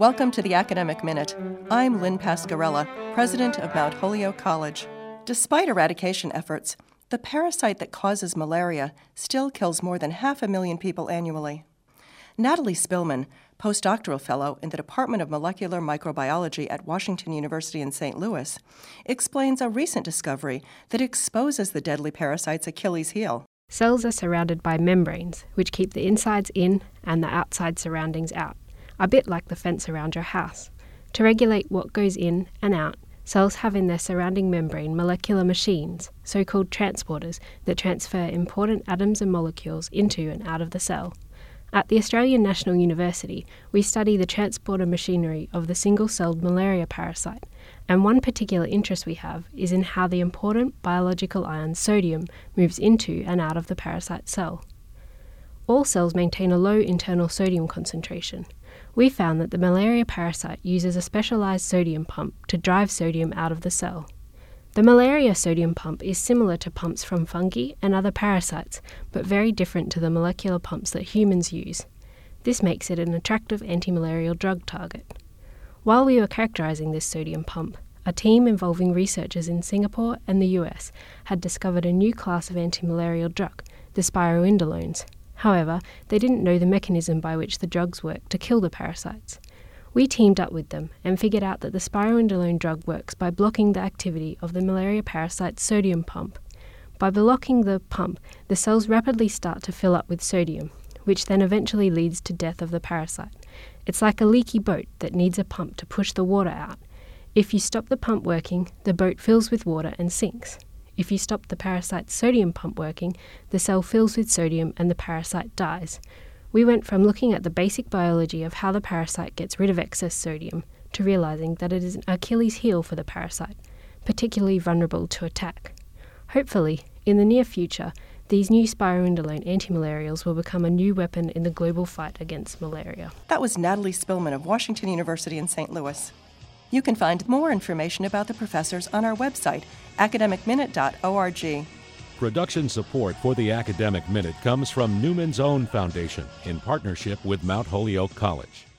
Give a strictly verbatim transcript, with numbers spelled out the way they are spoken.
Welcome to the Academic Minute. I'm Lynn Pascarella, president of Mount Holyoke College. Despite eradication efforts, the parasite that causes malaria still kills more than half a million people annually. Natalie Spillman, postdoctoral fellow in the Department of Molecular Microbiology at Washington University in Saint Louis, explains a recent discovery that exposes the deadly parasite's Achilles heel. Cells are surrounded by membranes, which keep the insides in and the outside surroundings out, a bit like the fence around your house. To regulate what goes in and out, cells have in their surrounding membrane molecular machines, so-called transporters, that transfer important atoms and molecules into and out of the cell. At the Australian National University, we study the transporter machinery of the single-celled malaria parasite, and one particular interest we have is in how the important biological ion sodium moves into and out of the parasite cell. All cells maintain a low internal sodium concentration. We found that the malaria parasite uses a specialised sodium pump to drive sodium out of the cell. The malaria sodium pump is similar to pumps from fungi and other parasites, but very different to the molecular pumps that humans use. This makes it an attractive anti-malarial drug target. While we were characterising this sodium pump, a team involving researchers in Singapore and the U S had discovered a new class of anti-malarial drug, the spiroindolones. However, they didn't know the mechanism by which the drugs work to kill the parasites. We teamed up with them and figured out that the spiroindolone drug works by blocking the activity of the malaria parasite's sodium pump. By blocking the pump, the cells rapidly start to fill up with sodium, which then eventually leads to death of the parasite. It's like a leaky boat that needs a pump to push the water out. If you stop the pump working, the boat fills with water and sinks. If you stop the parasite's sodium pump working, the cell fills with sodium and the parasite dies. We went from looking at the basic biology of how the parasite gets rid of excess sodium to realising that it is an Achilles heel for the parasite, particularly vulnerable to attack. Hopefully, in the near future, these new spiroindolone antimalarials will become a new weapon in the global fight against malaria. That was Natalie Spillman of Washington University in Saint Louis. You can find more information about the professors on our website, academic minute dot org. Production support for the Academic Minute comes from Newman's Own Foundation in partnership with Mount Holyoke College.